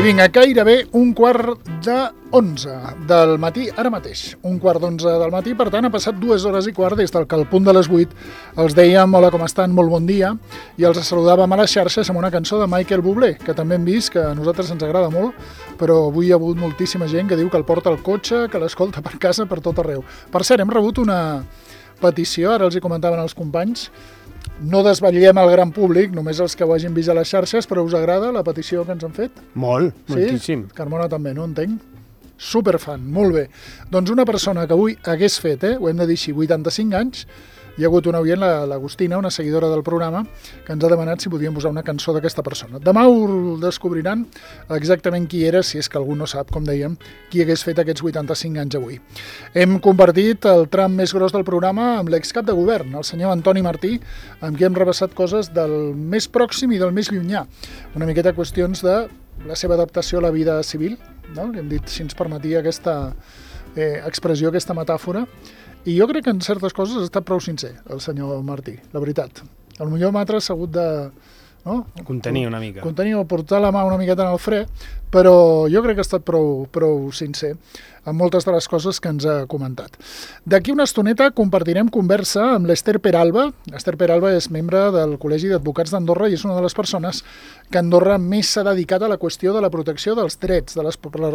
vinga, gairebé 11:15 del matí, ara mateix. 11:15 del matí, per tant, ha passat 2 hores i quart des del que al punt de les 8 els dèiem hola, com estan, molt bon dia, i els saludàvem a les xarxes amb una cançó de Michael Bublé, que també hem vist que a nosaltres ens agrada molt, però avui hi ha hagut moltíssima gent que diu que el porta al cotxe, que l'escolta per casa, per tot arreu. Per cert, hem rebut una petició, ara els hi comentaven els companys, no desvetllem al gran públic, només els que ho hagin vist a les xarxes, però us agrada la petició que ens han fet? Molt, sí? moltíssim. Carmona també, no entenc? Superfan, molt bé. Doncs una persona que avui hagués fet, ho hem de dir així, 85 anys, hi ha hagut una oient, l'Agustina, una seguidora del programa, que ens ha demanat si podíem posar una cançó d'aquesta persona. Demà ho descobriran exactament qui era, si és que algú no sap, com dèiem, qui hagués fet aquests 85 anys avui. Hem compartit el tram més gros del programa amb l'excap de govern, el senyor Antoni Martí, amb qui hem repassat coses del més pròxim i del més llunyà. Una miqueta qüestions de la seva adaptació a la vida civil, no? Li hem dit si ens permetia aquesta expressió, aquesta metàfora. I jo crec que en certes coses ha estat prou sincer, el senyor Martí, la veritat. Potser m'altres s'ha hagut de... No? Contenir una mica. Contenir o portar la mà una miqueta en el fre, però jo crec que ha estat prou sincer amb moltes de les coses que ens ha comentat. D'aquí una estoneta compartirem conversa amb l'Ester Peralba. L'Ester Peralba és membre del Col·legi d'Advocats d'Andorra i és una de les persones que Andorra més s'ha dedicat a la qüestió de la protecció dels drets, de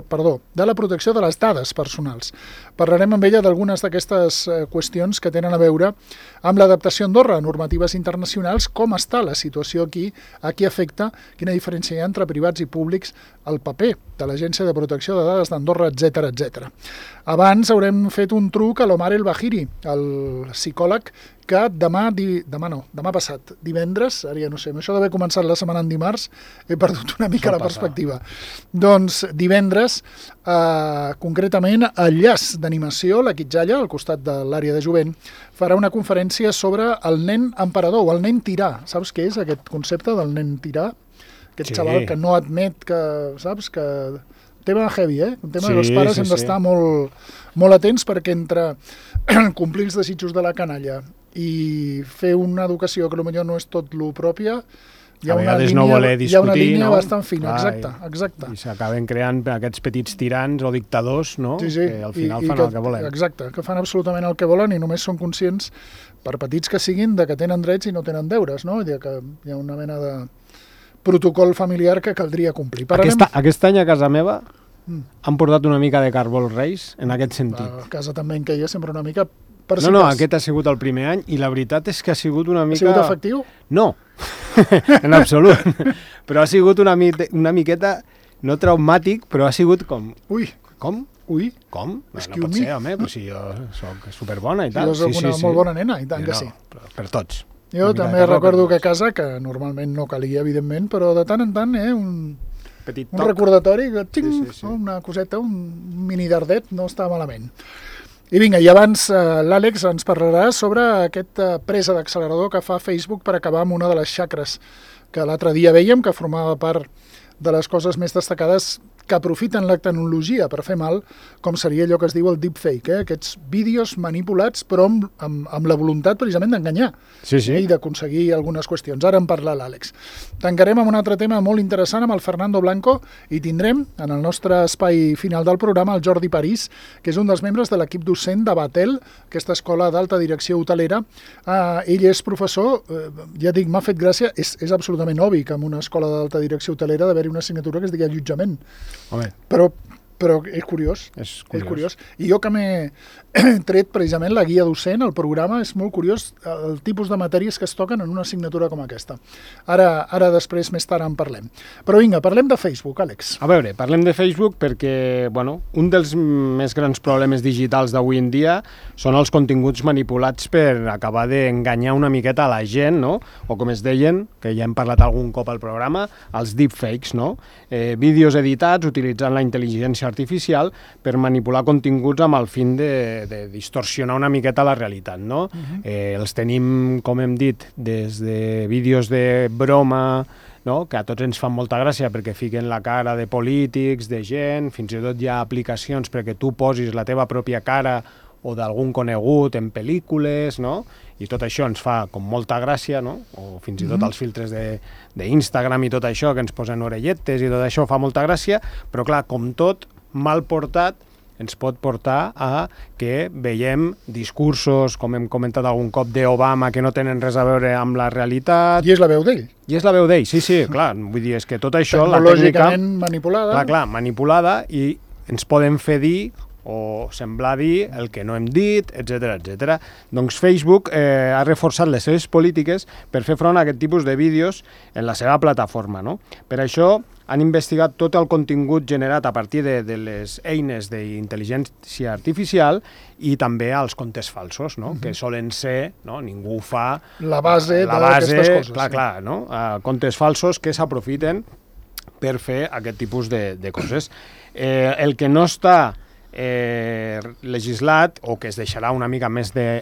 la protecció de les dades personals. Parlarem amb ella d'algunes d'aquestes qüestions que tenen a veure amb l'adaptació a Andorra a normatives internacionals, com està la situació aquí, a qui afecta, quina diferència hi ha entre privats i públics, el paper de l'Agència de Protecció de Dades d'Andorra, etc etc. Abans haurem fet un truc a l'Omar El Bahiri, el psicòleg que demà passat, divendres, ara ja no sé, amb això d'haver començat la setmana en dimarts, he perdut una mica la perspectiva. Doncs divendres, concretament, el Llaç d'Animació, la Quitjalla, al costat de l'àrea de jovent, farà una conferència sobre el nen emperador o el nen tirà. Saps què és aquest concepte del nen tirà? Aquest xaval que no admet que, saps, que... Un tema heavy, un tema que els pares hem d'estar molt atents perquè entre complir els desitjos de la canalla i fer una educació que potser no és tot lo pròpia, hi ha una línia bastant fina, exacte. I s'acaben creant aquests petits tirans o dictadors, no? Sí. Que al final fan el que volen. Exacte, que fan absolutament el que volen i només són conscients, per petits que siguin, de que tenen drets i no tenen deures, no? I que hi ha una mena de protocol familiar que caldria complir. Aquest any a casa meva han portat una mica de carbó als Reis en aquest sentit. A casa també en queia sempre una mica... No, aquest ha sigut el primer any i la veritat és que ha sigut una mica... Ha sigut efectiu? No, en absolut. Però ha sigut una miqueta, no traumàtic, però ha sigut com... Ui! Com? Ui! Com? No pot ser, home, però si jo soc superbona i tal. Jo soc una molt bona nena, i tant que sí. Per tots. Jo també recordo que a casa, que normalment no calia, evidentment, però de tant en tant, un recordatori, una coseta, un mini dardet, no està malament. I vinga, i abans l'Àlex ens parlarà sobre aquesta presa d'accelerador que fa Facebook per acabar amb una de les xacres que l'altre dia veiem, que formava part de les coses més destacades que aprofiten la tecnologia per fer mal, com seria allò que es diu el deepfake, aquests vídeos manipulats però amb la voluntat precisament d'enganyar i d'aconseguir algunes qüestions. Ara en parla l'Àlex. Tancarem amb un altre tema molt interessant amb el Fernando Blanco i tindrem en el nostre espai final del programa el Jordi París, que és un dels membres de l'equip docent de Batel, aquesta escola d'alta direcció hotelera. Ell és professor, ja dic, m'ha fet gràcia, és absolutament obvi que en una escola d'alta direcció hotelera d'haver-hi una assignatura que es digui allotjament. Home. Però és curiós. I jo que m'he tret precisament la guia docent, el programa, és molt curiós el tipus de matèries que es toquen en una assignatura com aquesta. Ara després, més tard, en parlem. Però vinga, parlem de Facebook, Àlex. A veure, parlem de Facebook perquè, un dels més grans problemes digitals d'avui en dia són els continguts manipulats per acabar d'enganyar una miqueta a la gent, no? O com es deien, que ja hem parlat algun cop al programa, els deepfakes, no? Vídeos editats utilitzant la intel·ligència artificial per manipular continguts amb el fin de distorsionar una miqueta la realitat, no? Els tenim, com hem dit, des de vídeos de broma, no? Que a tots ens fan molta gràcia perquè fiquen la cara de polítics, de gent, fins i tot hi ha aplicacions perquè tu posis la teva pròpia cara o d'algun conegut en pel·lícules, no? I tot això ens fa com molta gràcia, no? O fins i tot els filtres d'Instagram i tot això, que ens posen orelletes i tot això fa molta gràcia, però clar, com tot, mal portat, ens pot portar a que veiem discursos, com hem comentat algun cop, d'Obama que no tenen res a veure amb la realitat. I és la veu d'ell. I és la veu d'ell, sí, clar. Vull dir, és que tot això, la tècnica... Tecnològicament manipulada. Clar, manipulada, i ens poden fer dir o semblar dir el que no hem dit, etc. Doncs Facebook ha reforçat les seves polítiques per fer front a aquest tipus de vídeos en la seva plataforma, no? Per això han investigat tot el contingut generat a partir de les eines d'intel·ligència artificial i també els comptes falsos, no? Que solen ser, no? Ningú fa... La base d'aquestes coses. Clar, no? Comptes falsos que s'aprofiten per fer aquest tipus de coses. El que no està legislat o que es deixarà una mica més de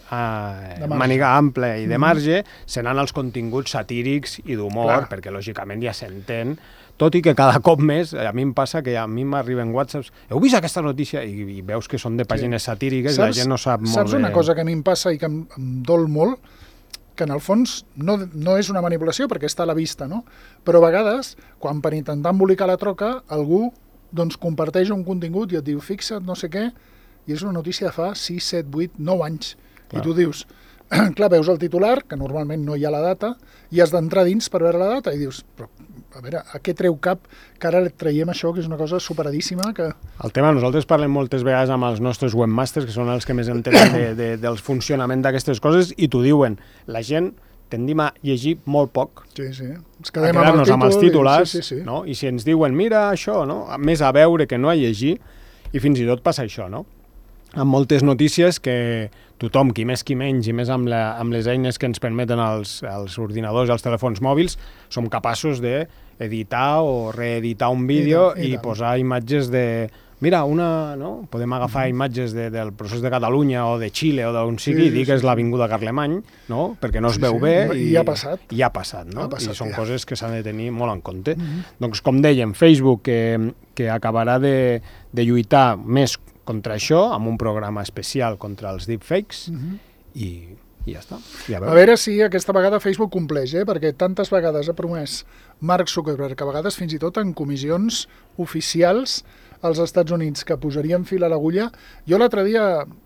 màniga ampla i de marge seran els continguts satírics i d'humor, perquè lògicament ja s'entén, tot i que cada cop més, a mi em passa que a mi m'arriben whatsapps, heu vist aquesta notícia? I veus que són de pàgines satíriques i la gent no sap molt bé. Saps una cosa que a mi em passa i que em dol molt? Que en el fons no és una manipulació perquè està a la vista, no? Però a vegades, quan per intentar embolicar la troca, algú doncs comparteix un contingut i et diu fixa't no sé què, i és una notícia de fa 6, 7, 8, 9 anys. Clar. I tu dius, clar, veus el titular, que normalment no hi ha la data, i has d'entrar dins per veure la data, i dius, però, a veure, a què treu cap que ara traiem això, que és una cosa superadíssima? Que... El tema, nosaltres parlem moltes vegades amb els nostres webmasters, que són els que més entenen del funcionament d'aquestes coses, i t'ho diuen, la gent tendim a llegir molt poc. Sí. Ens quedem a quedar-nos amb els títolars, no? I si ens diuen, mira això, no? Més a veure que no a llegir, i fins i tot passa això, no? Amb moltes notícies que tothom, qui més qui menys, i més amb les eines que ens permeten els ordinadors i els telèfons mòbils, som capaços d'editar o reeditar un vídeo i posar imatges de... Mira, no? Podem agafar imatges del procés de Catalunya o de Xile o d'on sigui i dir que és l'Avinguda Carlemany, no? Perquè no es veu bé i ja ha passat. I ha passat, no? I són coses que s'han de tenir molt en compte. Doncs, com dèiem, Facebook que acabarà de lluitar més contra això, amb un programa especial contra els deepfakes, i ja està. A veure si aquesta vegada Facebook compleix, perquè tantes vegades ha promès Mark Zuckerberg, que a vegades fins i tot en comissions oficials als Estats Units, que posarien fil a l'agulla. Jo l'altre dia,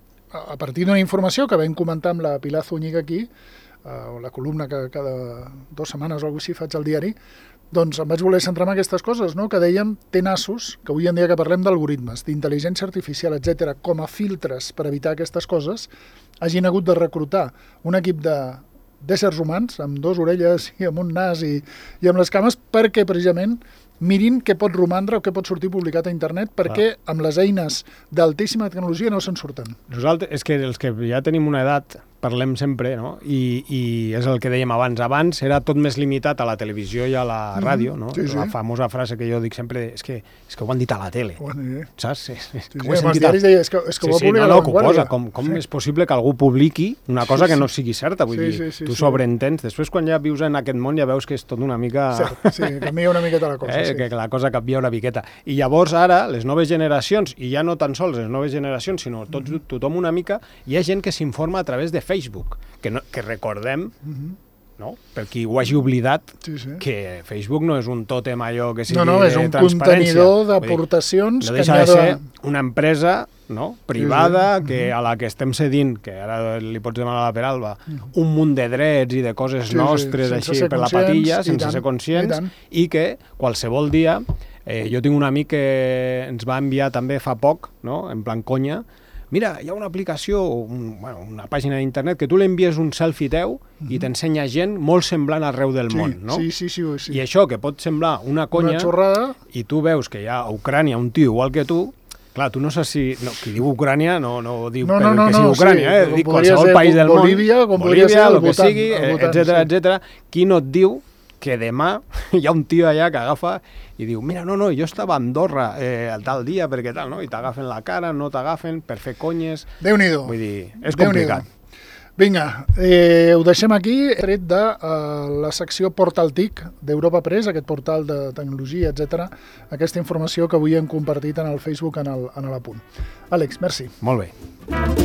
a partir d'una informació que vam comentar amb la Pilar Zúñiga aquí, la columna que cada 2 setmanes o alguna cosa així faig al diari, doncs em vaig voler centrar en aquestes coses, no? Que dèiem tenaços, que avui en dia que parlem d'algoritmes, d'intel·ligència artificial, etc., com a filtres per evitar aquestes coses, hagin hagut de reclutar un equip d'éssers humans, amb 2 orelles i amb un nas i amb les cames, perquè precisament mirin què pot romandre o què pot sortir publicat a internet, perquè amb les eines d'altíssima tecnologia no se'n surten. Nosaltres, és que els que ja tenim una edat, parlem sempre, no? I és el que dèiem abans. Abans era tot més limitat a la televisió i a la ràdio, no? La famosa frase que jo dic sempre, és que ho han dit a la tele, saps? Els diaris deien, és que ho va publicar La Vanguardia. Com és possible que algú publiqui una cosa que no sigui certa? Vull dir, tu sobreentens. Després, quan ja vius en aquest món, ja veus que és tot una mica... Sí, canvia una miqueta la cosa. Que la cosa canvia una miqueta. I llavors ara, les noves generacions, i ja no tan sols les noves generacions, sinó tothom una mica, hi ha gent que s'informa a través de Facebook, que recordem, no? Per qui ho hagi oblidat, que Facebook no és un tòtem allò que sigui de transparència. No, és un contenidor d'aportacions. No deixa de ser una empresa privada a la que estem cedint, que ara li pots demanar a la Peralba, un munt de drets i de coses nostres així per la patilla, sense ser conscients, i que qualsevol dia... Jo tinc un amic que ens va enviar també fa poc, en plan conya, mira, hi ha una aplicació, una pàgina d'internet, que tu l'envies un selfie teu i t'ensenya gent molt semblant arreu del món, no? Sí. I això, que pot semblar una conya, i tu veus que hi ha a Ucrània un tio igual que tu, clar, tu no saps si... Qui diu Ucrània no diu que sigui Ucrània, dic qualsevol país del món, Bolívia, el que sigui, etc. Qui no et diu que demà hi ha un tio allà que agafa i diu, mira, no, jo estava a Andorra tal dia, perquè tal, no? I t'agafen la cara, no t'agafen, per fer conyes... Déu-n'hi-do. Vull dir, és complicat. Vinga, ho deixem aquí, tret de la secció Portal TIC d'Europa Press, aquest portal de tecnologia, etc. Aquesta informació que avui hem compartit en el Facebook en l'Apunt. Àlex, merci. Molt bé.